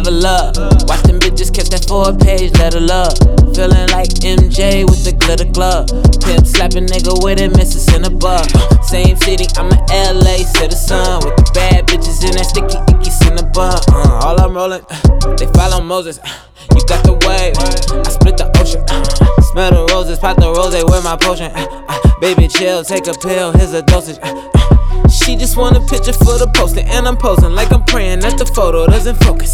level up. Watch them bitches catch that 4-page letter love. Feeling like MJ with the glitter glove. Pimp slapping nigga with it, missus in a bar. Same city, I'm a LA citizen. With the bad bitches in that sticky icky cinnabon. All I'm rolling, they follow Moses. You got the wave, I split the ocean. Smell the roses, pop the rose with my potion. Baby chill, take a pill, here's a dosage. She just want a picture for the poster, and I'm posing like I'm praying that the photo doesn't focus.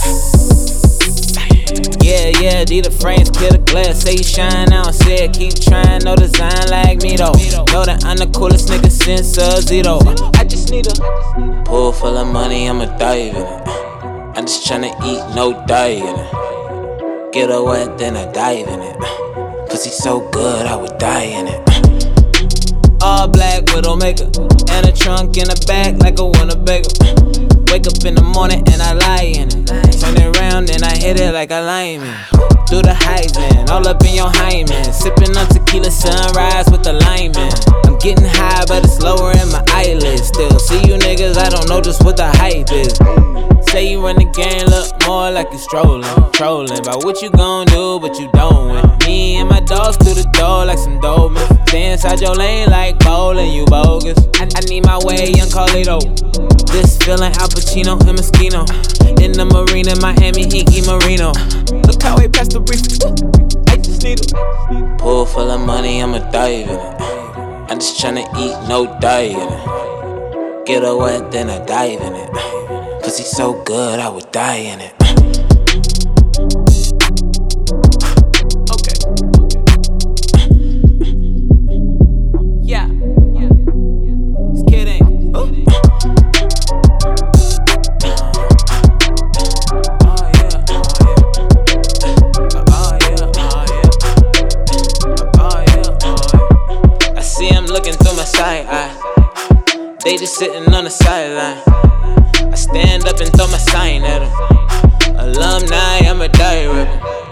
Yeah, D the frames, clear the glass. Say you shine, I don't say it, keep trying, no design like me though. Know that I'm the coolest nigga since Zito. I just need a pool full of money, I'ma dive in it. I'm just tryna eat, no diet in it. Get her wet, then I dive in it. Pussy so good, I would die in it. All black widow maker, and a trunk in the back like a Winnebago. Wake up in the morning and I lie in it. Turn it around and I hit it like a lineman. Through the Heisman, all up in your hymen. Sipping on tequila sunrise with the lineman. I'm getting high but it's lower in my eyelids. Still see you niggas, I don't know just what the hype is. Say you run the game, look more like you trolling about what you gon' do, but you don't win. Me and my dogs through the door like some Dolman. Stay inside your lane like bowling, you bogus. I need my way, young Carlito. This feeling Al Pacino and Moschino. In the marina, Miami, Inky Marino. Look how we passed the brief. I just need a pool full of money, I'ma dive in it. I'm just tryna eat, no diet in it. Get her wet, then I dive in it. Pussy so good, I would die in it. Okay. Yeah. Just kidding. Oh yeah. I see him looking through my side eye. They just sitting on the sideline. I stand up and throw my sign at him. Alumni, I'm a diary rapper.